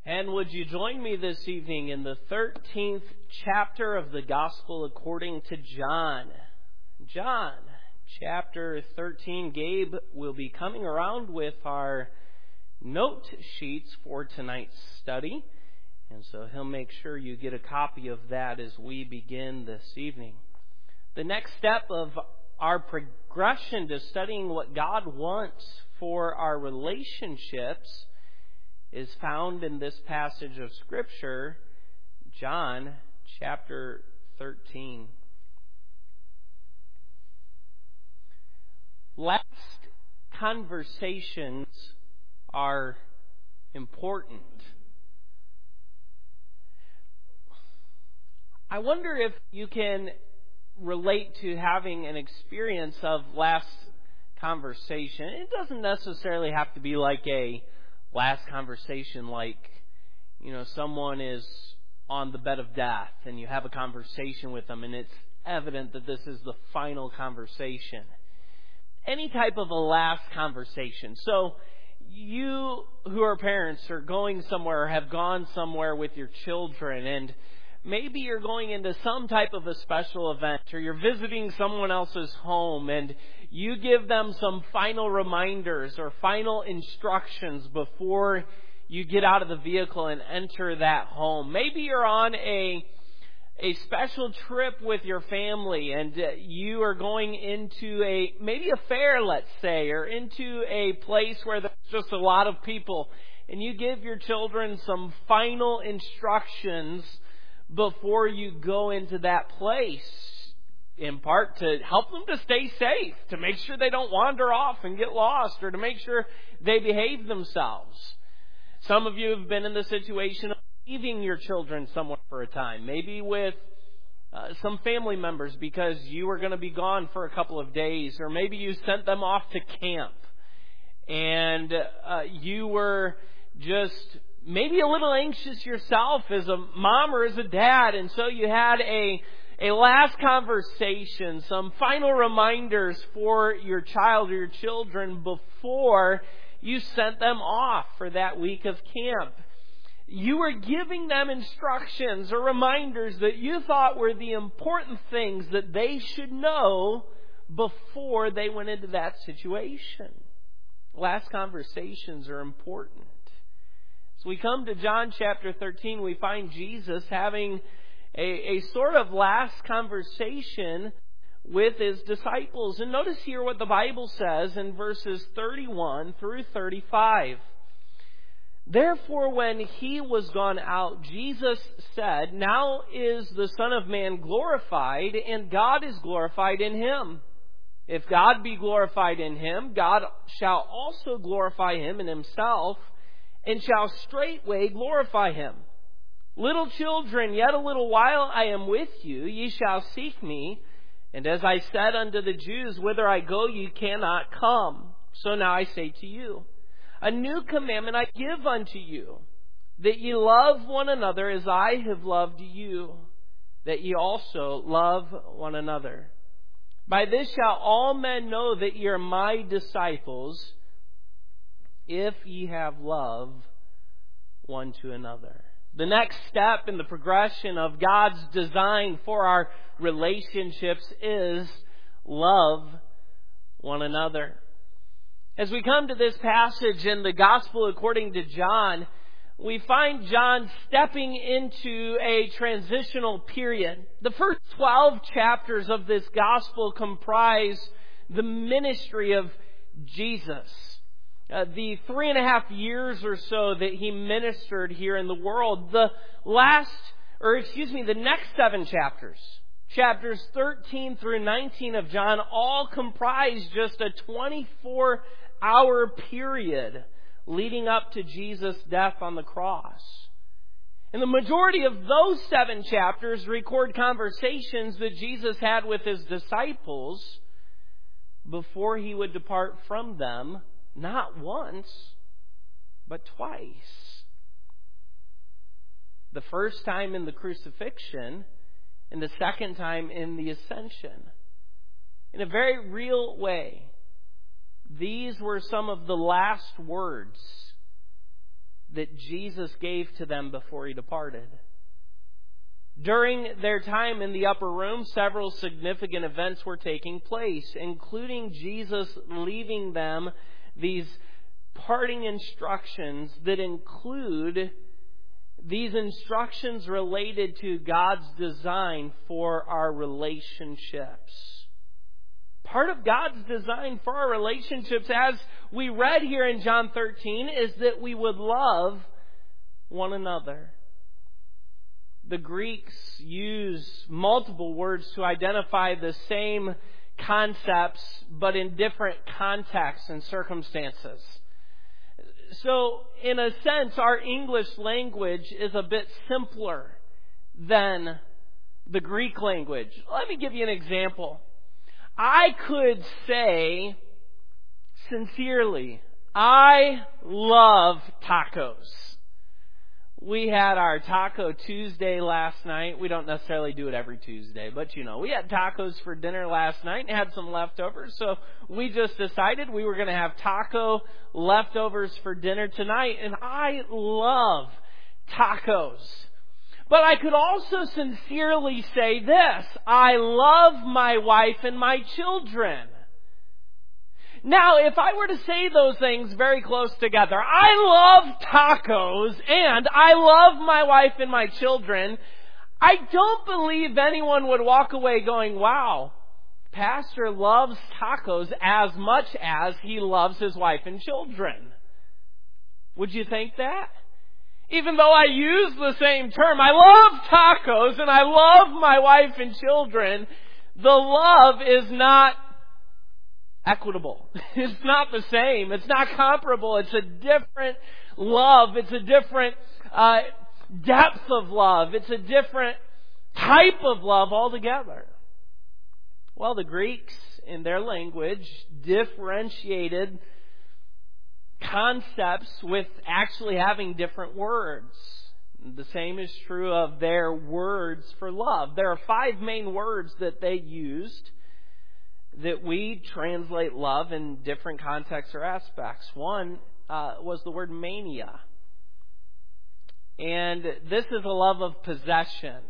And would you join me this evening in the 13th chapter of the Gospel according to John? John, chapter 13. Gabe will be coming around with our note sheets for tonight's study. And so he'll make sure you get a copy of that as we begin this evening. The next step of our progression to studying what God wants for our relationships is found in this passage of Scripture, John chapter 13. Last conversations are important. I wonder if you can relate to having an experience of last conversation. It doesn't necessarily have to be like a last conversation like, someone is on the bed of death and you have a conversation with them and it's evident that this is the final conversation. Any type of a last conversation. So you who are parents are going somewhere or have gone somewhere with your children, and maybe you're going into some type of a special event, or you're visiting someone else's home and you give them some final reminders or final instructions before you get out of the vehicle and enter that home. Maybe you're on a special trip with your family and you are going into maybe a fair, let's say, or into a place where there's just a lot of people, and you give your children some final instructions before you go into that place, in part to help them to stay safe, to make sure they don't wander off and get lost, or to make sure they behave themselves. Some of you have been in the situation of leaving your children somewhere for a time, maybe with some family members because you were going to be gone for a couple of days, or maybe you sent them off to camp and you were just maybe a little anxious yourself as a mom or as a dad, and so you had a last conversation, some final reminders for your child or your children before you sent them off for that week of camp. You were giving them instructions or reminders that you thought were the important things that they should know before they went into that situation. Last conversations are important. So we come to John chapter 13, we find Jesus having a sort of last conversation with his disciples. And notice here what the Bible says in verses 31 through 35. Therefore, when he was gone out, Jesus said, "Now is the Son of Man glorified, and God is glorified in him. If God be glorified in him, God shall also glorify him in himself, and shall straightway glorify him. Little children, yet a little while I am with you, ye shall seek me. And as I said unto the Jews, whither I go ye cannot come. So now I say to you, a new commandment I give unto you, that ye love one another as I have loved you, that ye also love one another. By this shall all men know that ye are my disciples, if ye have love one to another." The next step in the progression of God's design for our relationships is love one another. As we come to this passage in the Gospel according to John, we find John stepping into a transitional period. The first 12 chapters of this Gospel comprise the ministry of Jesus. The 3.5 years or so that he ministered here in the world. The next 7 chapters, chapters 13 through 19 of John, all comprise just a 24-hour period leading up to Jesus' death on the cross. And the majority of those 7 chapters record conversations that Jesus had with his disciples before he would depart from them, not once, but twice. The first time in the crucifixion, and the second time in the ascension. In a very real way, these were some of the last words that Jesus gave to them before He departed. During their time in the upper room, several significant events were taking place, including Jesus leaving them these parting instructions that include these instructions related to God's design for our relationships. Part of God's design for our relationships, as we read here in John 13, is that we would love one another. The Greeks use multiple words to identify the same concepts, but in different contexts and circumstances. So, in a sense, our English language is a bit simpler than the Greek language. Let me give you an example. I could say sincerely, I love tacos. We had our Taco Tuesday last night. We don't necessarily do it every Tuesday, but we had tacos for dinner last night and had some leftovers. So we just decided we were going to have taco leftovers for dinner tonight. And I love tacos. But I could also sincerely say this: I love my wife and my children. Now, if I were to say those things very close together, I love tacos and I love my wife and my children, I don't believe anyone would walk away going, wow, Pastor loves tacos as much as he loves his wife and children. Would you think that? Even though I use the same term, I love tacos and I love my wife and children, the love is not equitable. It's not the same. It's not comparable. It's a different love. It's a different depth of love. It's a different type of love altogether. Well, the Greeks, in their language, differentiated concepts with actually having different words. The same is true of their words for love. There are 5 main words that they used that we translate love in different contexts or aspects. One was the word mania. And this is a love of possession.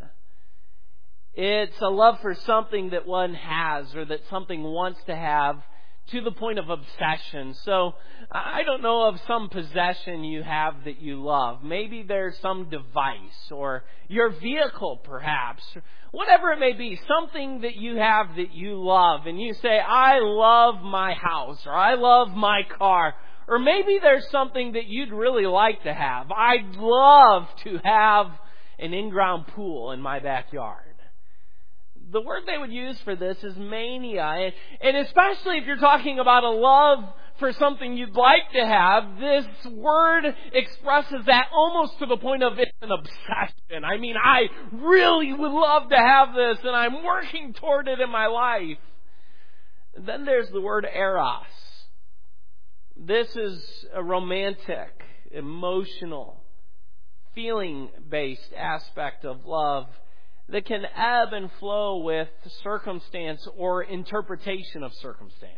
It's a love for something that one has or that something wants to have to the point of obsession. So I don't know of some possession you have that you love. Maybe there's some device or your vehicle perhaps. Whatever it may be, something that you have that you love. And you say, I love my house or I love my car. Or maybe there's something that you'd really like to have. I'd love to have an in-ground pool in my backyard. The word they would use for this is mania. And especially if you're talking about a love for something you'd like to have, this word expresses that almost to the point of it's an obsession. I mean, I really would love to have this and I'm working toward it in my life. And then there's the word eros. This is a romantic, emotional, feeling-based aspect of love that can ebb and flow with circumstance or interpretation of circumstance.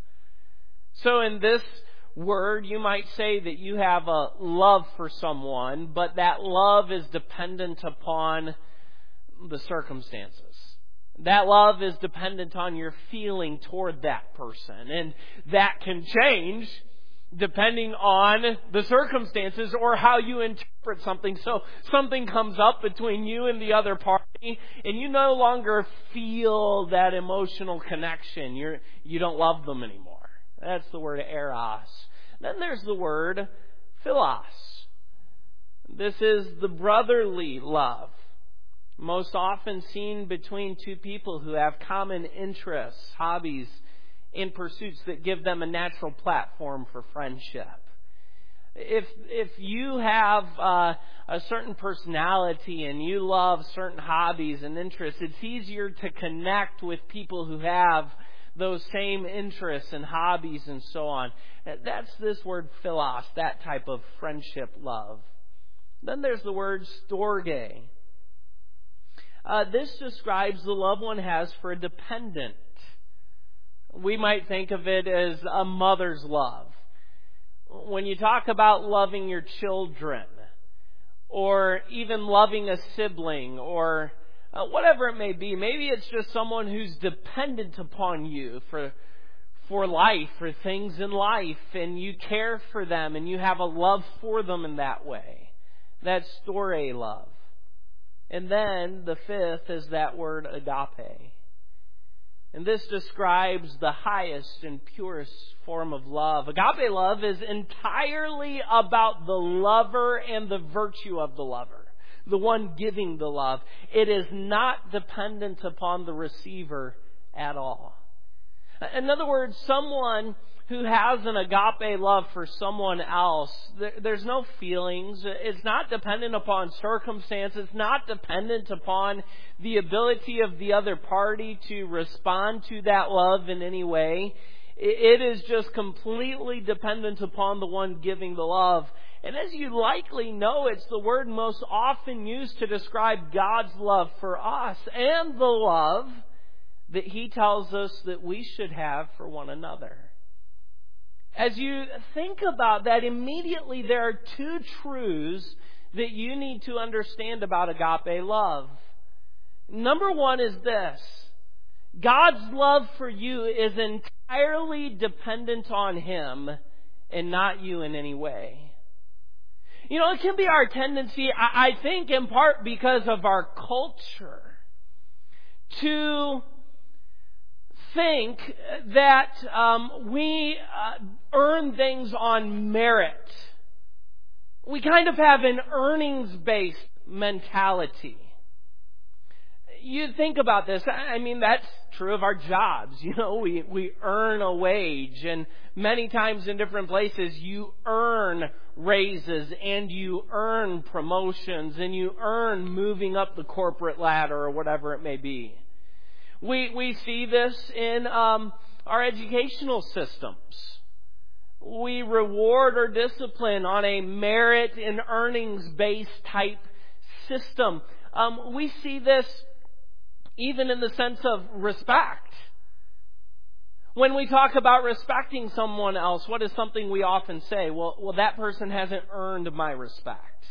So in this word, you might say that you have a love for someone, but that love is dependent upon the circumstances. That love is dependent on your feeling toward that person. And that can change depending on the circumstances or how you interpret something. So something comes up between you and the other party and you no longer feel that emotional connection. You don't love them anymore. That's the word eros. Then there's the word philos. This is the brotherly love, most often seen between two people who have common interests, hobbies, and pursuits that give them a natural platform for friendship. If you have a certain personality and you love certain hobbies and interests, it's easier to connect with people who have those same interests and hobbies and so on. That's this word philos, that type of friendship love. Then there's the word storge. This describes the love one has for a dependent. We might think of it as a mother's love. When you talk about loving your children, or even loving a sibling, or whatever it may be, maybe it's just someone who's dependent upon you for life, for things in life, and you care for them, and you have a love for them in that way. That's storge love. And then the fifth is that word agape. And this describes the highest and purest form of love. Agape love is entirely about the lover and the virtue of the lover, the one giving the love. It is not dependent upon the receiver at all. In other words, someone who has an agape love for someone else, there's no feelings. It's not dependent upon circumstances. It's not dependent upon the ability of the other party to respond to that love in any way. It is just completely dependent upon the one giving the love. And as you likely know, it's the word most often used to describe God's love for us and the love that He tells us that we should have for one another. As you think about that, immediately there are two truths that you need to understand about agape love. Number one is this: God's love for you is entirely dependent on Him and not you in any way. You know, it can be our tendency, I think in part because of our culture, to think that we earn things on merit. We kind of have an earnings-based mentality. You think about this. I mean, that's true of our jobs. You know, we earn a wage, and many times in different places you earn raises and you earn promotions and you earn moving up the corporate ladder or whatever it may be. We see this in our educational systems. We reward or discipline on a merit and earnings-based type system. We see this even in the sense of respect. When we talk about respecting someone else, what is something we often say? Well, that person hasn't earned my respect.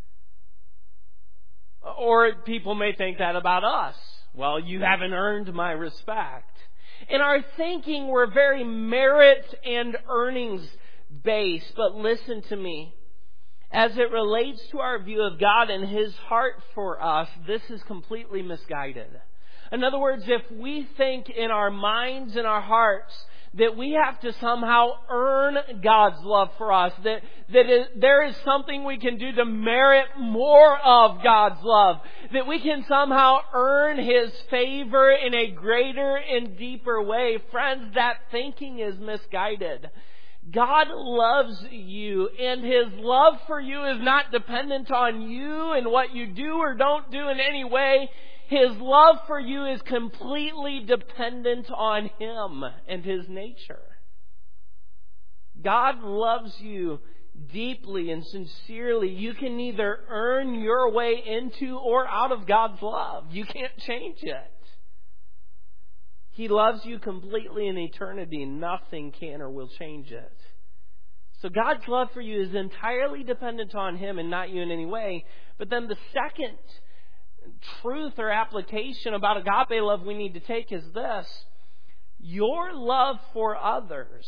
Or people may think that about us. Well, you haven't earned my respect. In our thinking, we're very merit and earnings based. But listen to me. As it relates to our view of God and His heart for us, this is completely misguided. In other words, if we think in our minds and our hearts that we have to somehow earn God's love for us, that there is something we can do to merit more of God's love, that we can somehow earn His favor in a greater and deeper way, friends, that thinking is misguided. God loves you, and His love for you is not dependent on you and what you do or don't do in any way. His love for you is completely dependent on Him and His nature. God loves you deeply and sincerely. You can neither earn your way into or out of God's love. You can't change it. He loves you completely in eternity. Nothing can or will change it. So God's love for you is entirely dependent on Him and not you in any way. But then the second truth or application about agape love we need to take is this: your love for others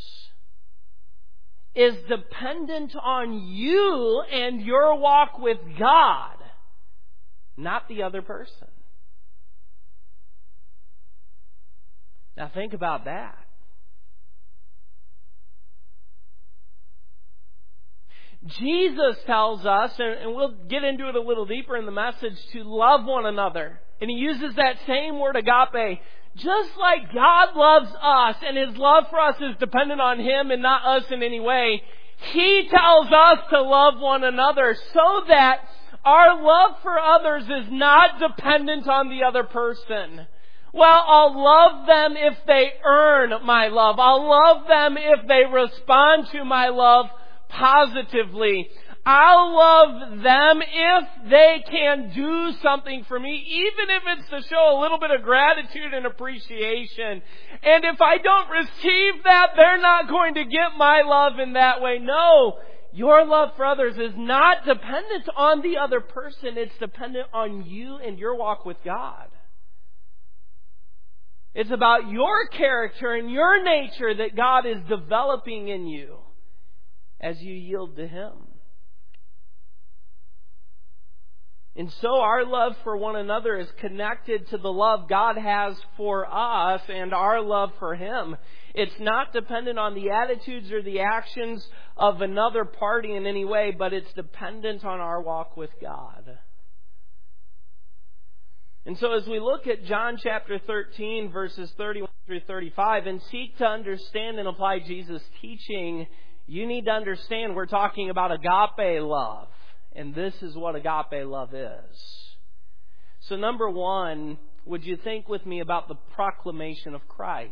is dependent on you and your walk with God, not the other person. Now think about that. Jesus tells us, and we'll get into it a little deeper in the message, to love one another. And He uses that same word agape. Just like God loves us and His love for us is dependent on Him and not us in any way, He tells us to love one another so that our love for others is not dependent on the other person. Well, I'll love them if they earn my love. I'll love them if they respond to my love positively. I'll love them if they can do something for me, even if it's to show a little bit of gratitude and appreciation. And if I don't receive that, they're not going to get my love in that way. No, your love for others is not dependent on the other person. It's dependent on you and your walk with God. It's about your character and your nature that God is developing in you as you yield to Him. And so our love for one another is connected to the love God has for us and our love for Him. It's not dependent on the attitudes or the actions of another party in any way, but it's dependent on our walk with God. And so as we look at John chapter 13, verses 31 through 35, and seek to understand and apply Jesus' teaching, you need to understand we're talking about agape love. And this is what agape love is. So number one, would you think with me about the proclamation of Christ?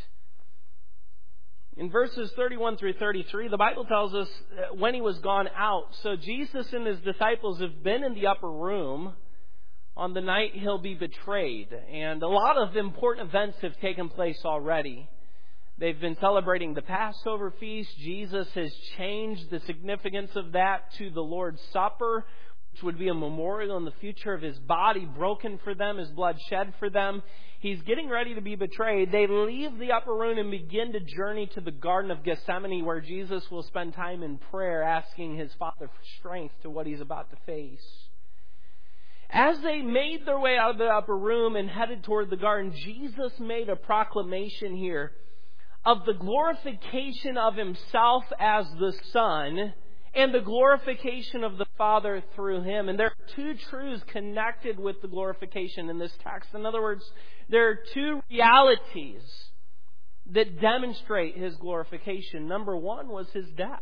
In verses 31 through 33, the Bible tells us when He was gone out. So Jesus and His disciples have been in the upper room on the night He'll be betrayed. And a lot of important events have taken place already. They've been celebrating the Passover feast. Jesus has changed the significance of that to the Lord's Supper, which would be a memorial in the future of His body broken for them, His blood shed for them. He's getting ready to be betrayed. They leave the upper room and begin to journey to the Garden of Gethsemane, where Jesus will spend time in prayer asking His Father for strength to what He's about to face. As they made their way out of the upper room and headed toward the garden, Jesus made a proclamation here of the glorification of Himself as the Son and the glorification of the Father through Him. And there are two truths connected with the glorification in this text. In other words, there are two realities that demonstrate His glorification. Number one was His death.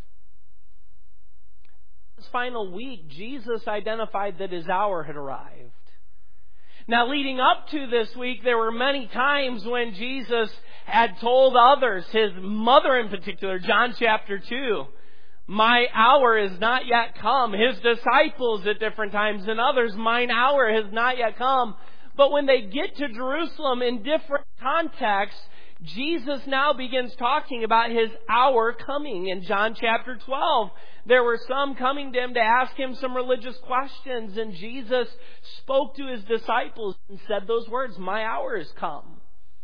This final week, Jesus identified that His hour had arrived. Now, leading up to this week, there were many times when Jesus had told others, His mother in particular, John chapter 2, my hour is not yet come. His disciples at different times and others, mine hour has not yet come. But when they get to Jerusalem in different contexts, Jesus now begins talking about His hour coming. In John chapter 12, there were some coming to Him to ask Him some religious questions, and Jesus spoke to His disciples and said those words, my hour has come.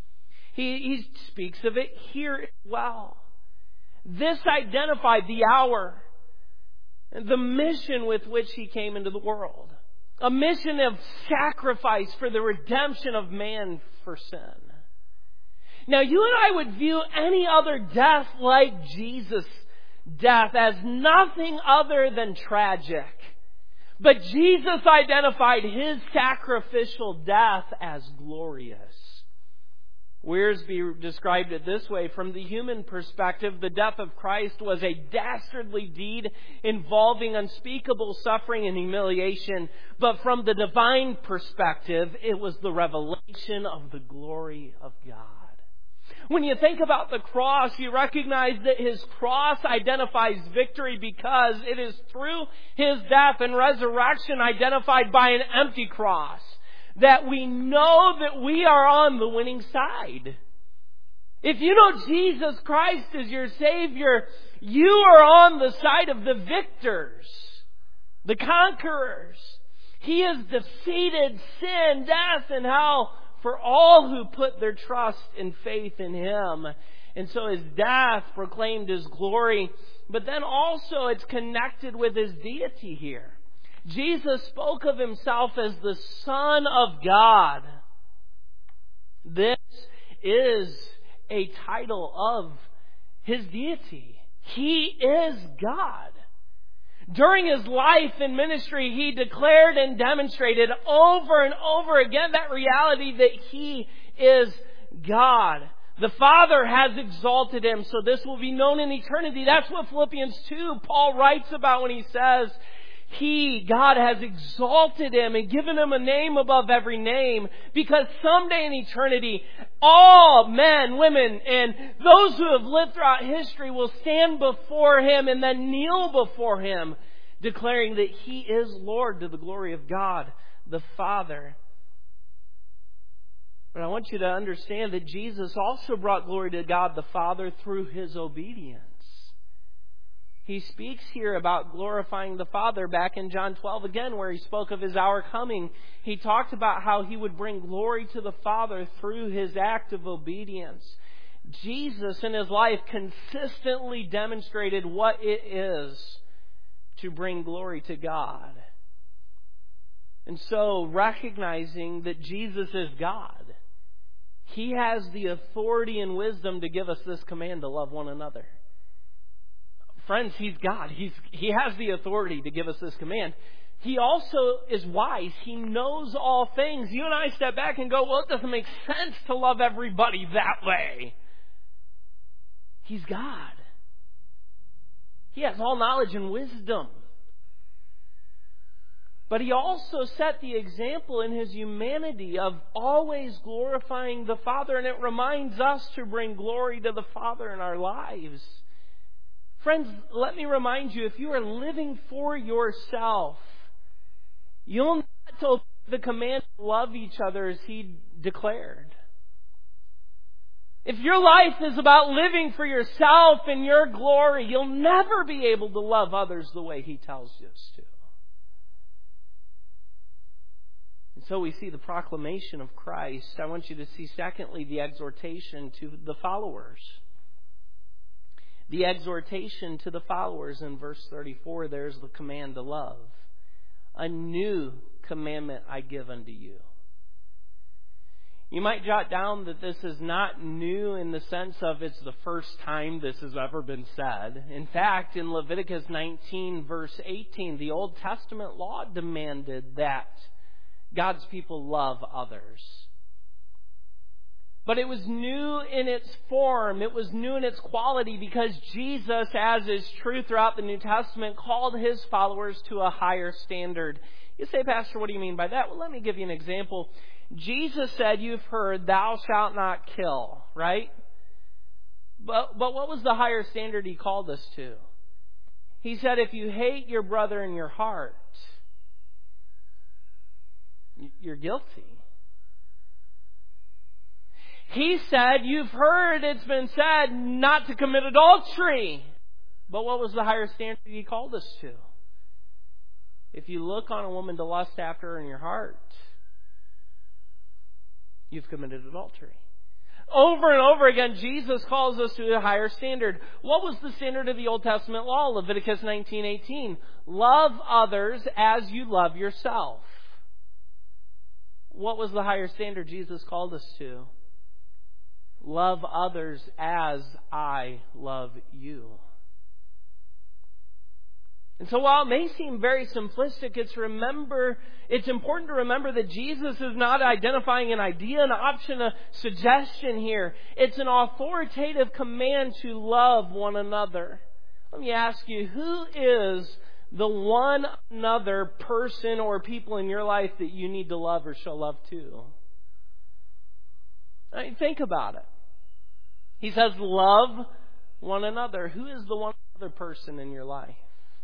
He speaks of it here as well. This identified the hour, the mission with which He came into the world. A mission of sacrifice for the redemption of man for sin. Now, you and I would view any other death like Jesus' death as nothing other than tragic. But Jesus identified His sacrificial death as glorious. Wiersbe described it this way: from the human perspective, the death of Christ was a dastardly deed involving unspeakable suffering and humiliation. But from the divine perspective, it was the revelation of the glory of God. When you think about the cross, you recognize that His cross identifies victory because it is through His death and resurrection, identified by an empty cross, that we know that we are on the winning side. If you know Jesus Christ as your Savior, you are on the side of the victors, the conquerors. He has defeated sin, death, and hell for all who put their trust and faith in Him. And so His death proclaimed His glory, but then also it's connected with His deity here. Jesus spoke of Himself as the Son of God. This is a title of His deity. He is God. During His life and ministry, He declared and demonstrated over and over again that reality that He is God. The Father has exalted Him, so this will be known in eternity. That's what Philippians 2, Paul writes about when he says, God has exalted Him and given Him a name above every name, because someday in eternity, all men, women, and those who have lived throughout history will stand before Him and then kneel before Him declaring that He is Lord to the glory of God the Father. But I want you to understand that Jesus also brought glory to God the Father through His obedience. He speaks here about glorifying the Father back in John 12 again, where He spoke of His hour coming. He talked about how He would bring glory to the Father through His act of obedience. Jesus in His life consistently demonstrated what it is to bring glory to God. And so, recognizing that Jesus is God, He has the authority and wisdom to give us this command to love one another. Friends, He's God. He has the authority to give us this command. He also is wise. He knows all things. You and I step back and go, well, it doesn't make sense to love everybody that way. He's God. He has all knowledge and wisdom. But He also set the example in His humanity of always glorifying the Father, and it reminds us to bring glory to the Father in our lives. Friends, let me remind you, if you are living for yourself, you'll not obey the command to love each other as He declared. If your life is about living for yourself and your glory, you'll never be able to love others the way He tells us to. And so we see the proclamation of Christ. I want you to see, secondly, the exhortation to the followers. The exhortation to the followers in verse 34, there's the command to love. A new commandment I give unto you. You might jot down that this is not new in the sense of it's the first time this has ever been said. In fact, in Leviticus 19, verse 18, the Old Testament law demanded that God's people love others. But it was new in its form. It was new in its quality because Jesus, as is true throughout the New Testament, called His followers to a higher standard. You say, Pastor, what do you mean by that? Well, let me give you an example. Jesus said, you've heard, thou shalt not kill, right? But what was the higher standard He called us to? He said, if you hate your brother in your heart, you're guilty. He said, you've heard it's been said not to commit adultery. But what was the higher standard He called us to? If you look on a woman to lust after her in your heart, you've committed adultery. Over and over again, Jesus calls us to a higher standard. What was the standard of the Old Testament law? Leviticus 19:18. Love others as you love yourself. What was the higher standard Jesus called us to? Love others as I love you. And so while it may seem very simplistic, it's important to remember that Jesus is not identifying an idea, an option, a suggestion here. It's an authoritative command to love one another. Let me ask you, who is the one another person or people in your life that you need to love or show love to? I mean, think about it. He says, love one another. Who is the one other person in your life?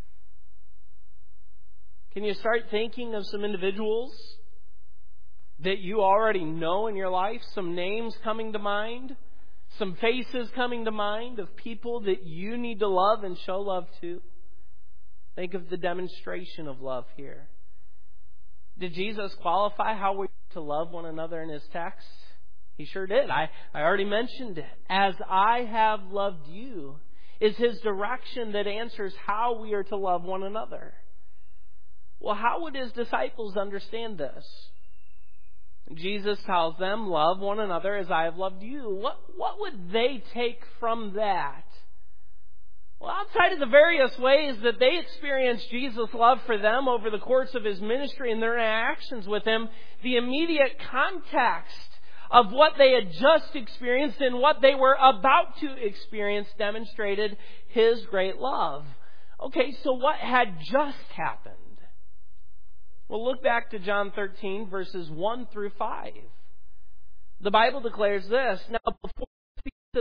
Can you start thinking of some individuals that you already know in your life? Some names coming to mind? Some faces coming to mind of people that you need to love and show love to? Think of the demonstration of love here. Did Jesus qualify how we're to love one another in His text? He sure did. I already mentioned it. As I have loved you is His direction that answers how we are to love one another. Well, how would His disciples understand this? Jesus tells them, love one another as I have loved you. What would they take from that? Well, outside of the various ways that they experienced Jesus' love for them over the course of His ministry and their interactions with Him, the immediate context of what they had just experienced and what they were about to experience demonstrated His great love. Okay, so what had just happened? Well, look back to John 13, verses 1 through 5. The Bible declares this, now before the feast of the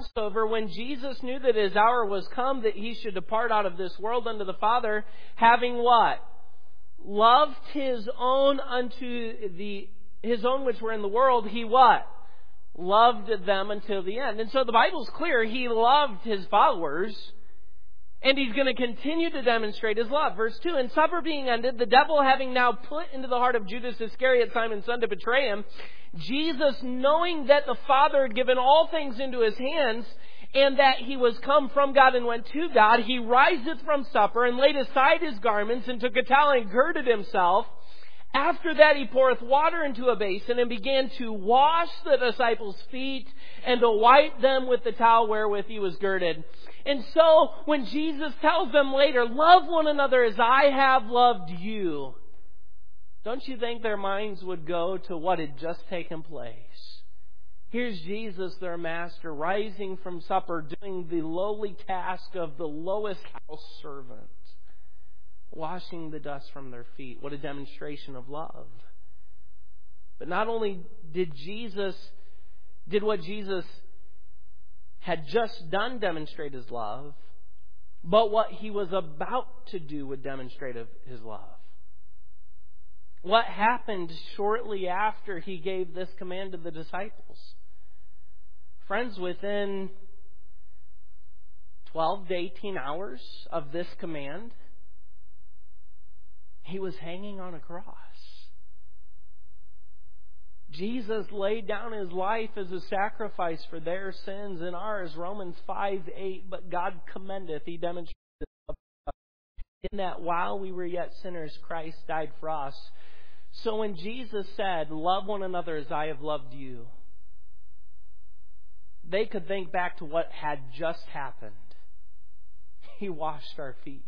Passover, when Jesus knew that His hour was come, that He should depart out of this world unto the Father, having what? Loved His own His own which were in the world, He what? Loved them until the end. And so the Bible's clear, He loved His followers, and He's going to continue to demonstrate His love. Verse 2, and supper being ended, the devil having now put into the heart of Judas Iscariot, Simon's son, to betray Him, Jesus, knowing that the Father had given all things into His hands, and that He was come from God and went to God, He riseth from supper, and laid aside His garments, and took a towel, and girded Himself. After that He poureth water into a basin, and began to wash the disciples' feet, and to wipe them with the towel wherewith He was girded. And so, when Jesus tells them later, love one another as I have loved you, don't you think their minds would go to what had just taken place? Here's Jesus, their master, rising from supper, doing the lowly task of the lowest house servant, washing the dust from their feet. What a demonstration of love. But not only did what Jesus had just done demonstrate His love, but what He was about to do would demonstrate His love. What happened shortly after He gave this command to the disciples? Friends, within 12 to 18 hours of this command, He was hanging on a cross. Jesus laid down His life as a sacrifice for their sins and ours. Romans 5:8. But God commendeth, He demonstrated in that while we were yet sinners, Christ died for us. So when Jesus said, love one another as I have loved you, they could think back to what had just happened. He washed our feet.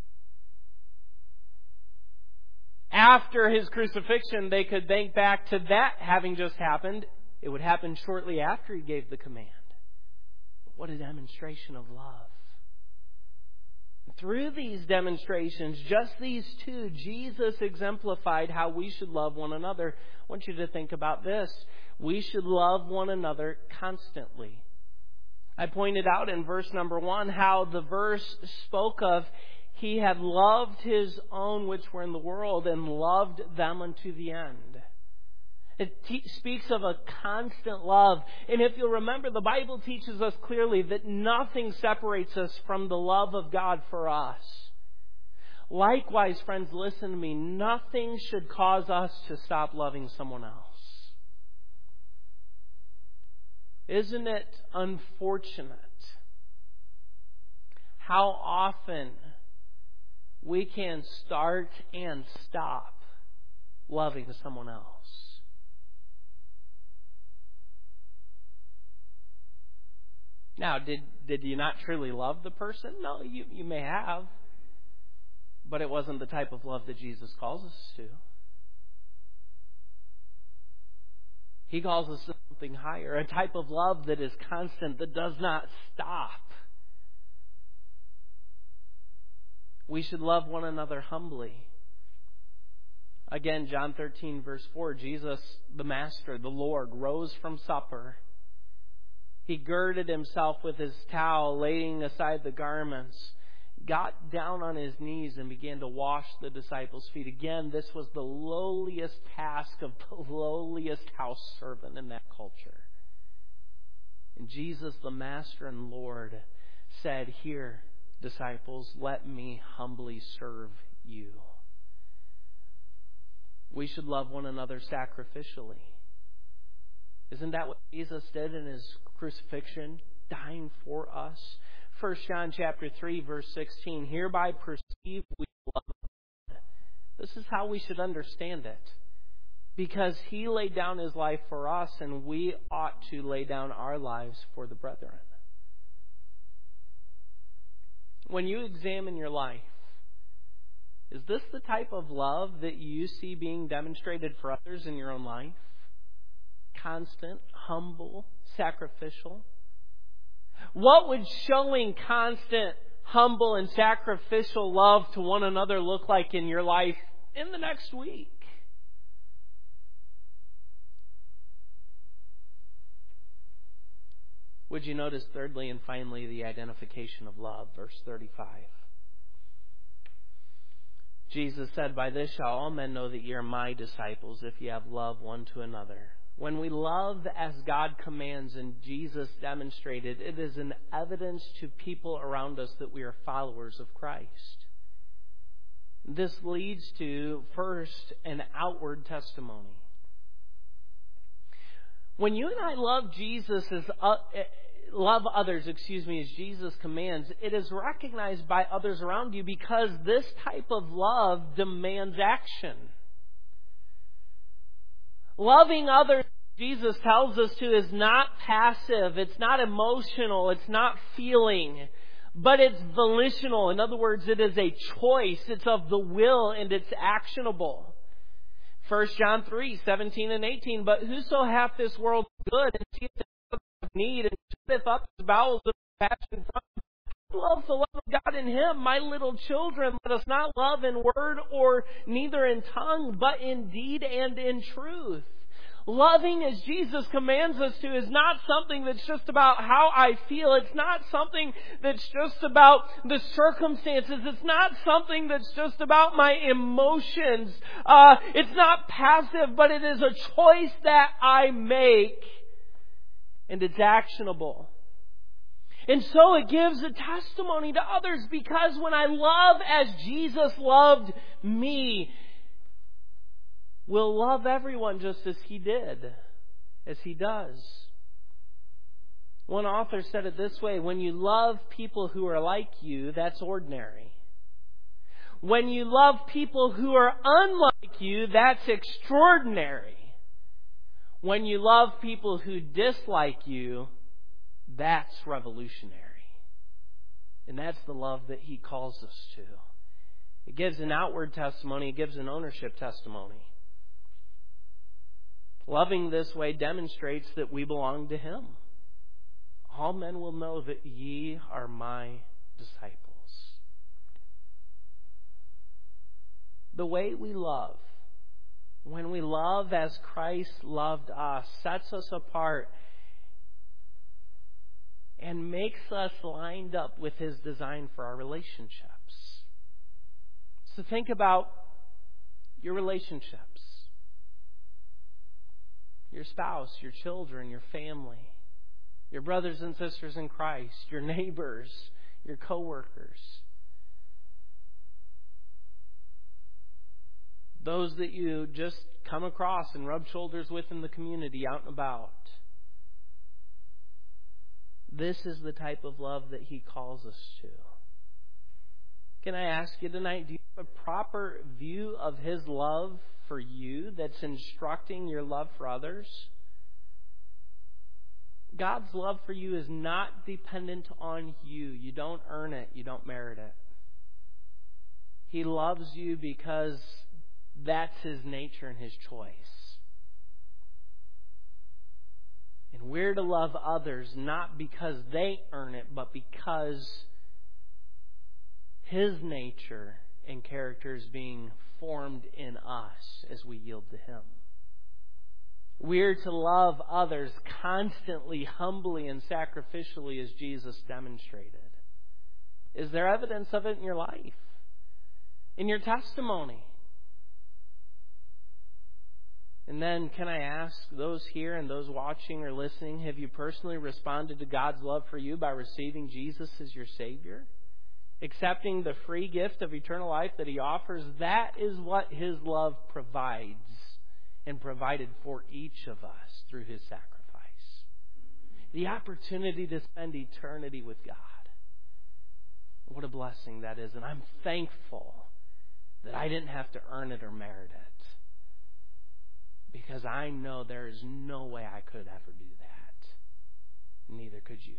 After His crucifixion, they could think back to that having just happened. It would happen shortly after He gave the command. But what a demonstration of love. Through these demonstrations, just these two, Jesus exemplified how we should love one another. I want you to think about this. We should love one another constantly. I pointed out in verse number 1 how the verse spoke of He had loved His own which were in the world and loved them unto the end. It speaks of a constant love. And if you'll remember, the Bible teaches us clearly that nothing separates us from the love of God for us. Likewise, friends, listen to me. Nothing should cause us to stop loving someone else. Isn't it unfortunate how often we can start and stop loving someone else? Now, did you not truly love the person? No, you may have. But it wasn't the type of love that Jesus calls us to. He calls us to something higher, a type of love that is constant, that does not stop. We should love one another humbly. Again, John 13, verse 4, Jesus, the Master, the Lord, rose from supper. He girded Himself with His towel, laying aside the garments, got down on His knees and began to wash the disciples' feet. Again, this was the lowliest task of the lowliest house servant in that culture. And Jesus, the Master and Lord, said, here, disciples, let me humbly serve you. We should love one another sacrificially. Isn't that what Jesus did in His crucifixion, dying for us? 1 John chapter 3, verse 16, hereby perceive we love God. This is how we should understand it. Because He laid down His life for us, and we ought to lay down our lives for the brethren. When you examine your life, is this the type of love that you see being demonstrated for others in your own life? Constant, humble, sacrificial? What would showing constant, humble, and sacrificial love to one another look like in your life in the next week? Would you notice thirdly and finally the identification of love, verse 35. Jesus said, "By this shall all men know that ye are my disciples, if ye have love one to another." When we love as God commands and Jesus demonstrated, it is an evidence to people around us that we are followers of Christ. This leads to, first, an outward testimony. When you and I love love others, as Jesus commands, it is recognized by others around you because this type of love demands action. Loving others, Jesus tells us to, is not passive, it's not emotional, it's not feeling, but it's volitional. In other words, it is a choice, it's of the will, and it's actionable. 1 John 3:17 and 18, "But whoso hath this world good and seeth his brother need and shutteth up his bowels of compassion from him, love the love of God in him. My little children, let us not love in word or neither in tongue, but in deed and in truth." Loving as Jesus commands us to is not something that's just about how I feel. It's not something that's just about the circumstances. It's not something that's just about my emotions. It's not passive, but it is a choice that I make. And it's actionable. And so it gives a testimony to others, because when I love as Jesus loved me, we'll love everyone just as He did, as He does. One author said it this way: when you love people who are like you, that's ordinary. When you love people who are unlike you, that's extraordinary. When you love people who dislike you, that's revolutionary. And that's the love that He calls us to. It gives an outward testimony. It gives an ownership testimony. Loving this way demonstrates that we belong to Him. All men will know that ye are my disciples. The way we love, when we love as Christ loved us, sets us apart and makes us lined up with His design for our relationships. So think about your relationships. Your spouse, your children, your family, your brothers and sisters in Christ, your neighbors, your coworkers. Those that you just come across and rub shoulders with in the community out and about. This is the type of love that He calls us to. Can I ask you tonight, do you have a proper view of His love for you that's instructing your love for others? God's love for you is not dependent on you. You don't earn it. You don't merit it. He loves you because that's His nature and His choice. And we're to love others not because they earn it, but because His nature and character is being formed in us as we yield to Him. We're to love others constantly, humbly, and sacrificially as Jesus demonstrated. Is there evidence of it in your life? In your testimony? And then, can I ask those here and those watching or listening, have you personally responded to God's love for you by receiving Jesus as your Savior? Accepting the free gift of eternal life that He offers? That is what His love provides and provided for each of us through His sacrifice. The opportunity to spend eternity with God. What a blessing that is. And I'm thankful that I didn't have to earn it or merit it. Because I know there is no way I could ever do that. Neither could you.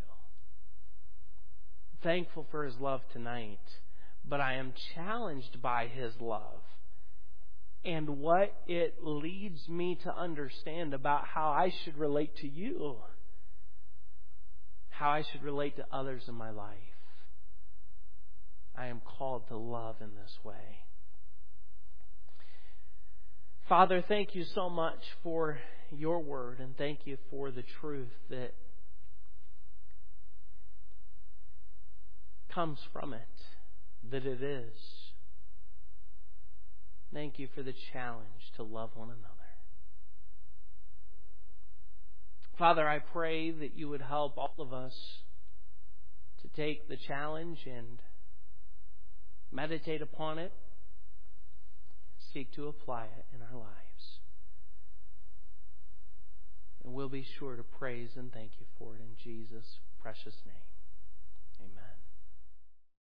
Thankful for His love tonight, but I am challenged by His love and what it leads me to understand about how I should relate to you, how I should relate to others in my life. I am called to love in this way. Father, thank you so much for your word, and thank you for the truth that comes from it, that it is. Thank you for the challenge to love one another. Father, I pray that you would help all of us to take the challenge and meditate upon it, seek to apply it in our lives. And we'll be sure to praise and thank you for it in Jesus' precious name.